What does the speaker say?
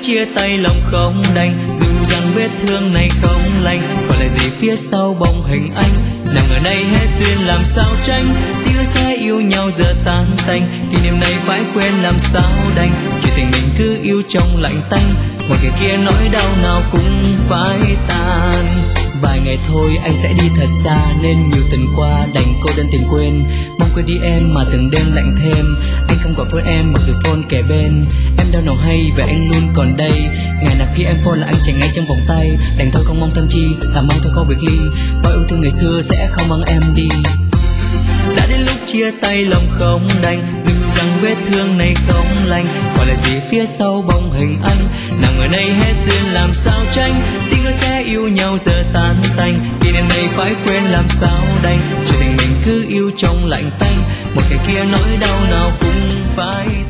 chia tay lòng không đành, dù rằng vết thương này không lành, còn lại gì phía sau bóng hình anh. Nào ngờ nay hết duyên làm sao tránh, tiếng nói sẽ yêu nhau giờ tan tành, kỷ niệm này phải quên làm sao đành, chuyện tình mình cứ yêu trong lạnh tanh, một ngày kia nỗi đau nào cũng phải tan. Vài ngày thôi anh sẽ đi thật xa, nên nhiều tuần qua đành cô đơn tìm quên. Mong quên đi em mà từng đêm lạnh thêm, anh không gọi phone em mặc dù phone kề bên. Em đau lòng hay về anh luôn còn đây, ngày nào khi em phone là anh chạy ngay trong vòng tay. Đành thôi không mong tâm chi, thà mong thôi có việc ly, bao yêu thương ngày xưa sẽ không mang em đi. Đã đến lúc chia tay lòng không đành, dù rằng vết thương này không lành, còn lại gì phía sau bóng hình anh. Nào ngờ nay hết duyên làm sao tránh, tiếng nói sẽ yêu nhau giờ tan tành, kỷ niệm này phải quên làm sao đành, chuyện tình mình cứ yêu trong lạnh tanh, một ngày kia nỗi đau nào cũng phải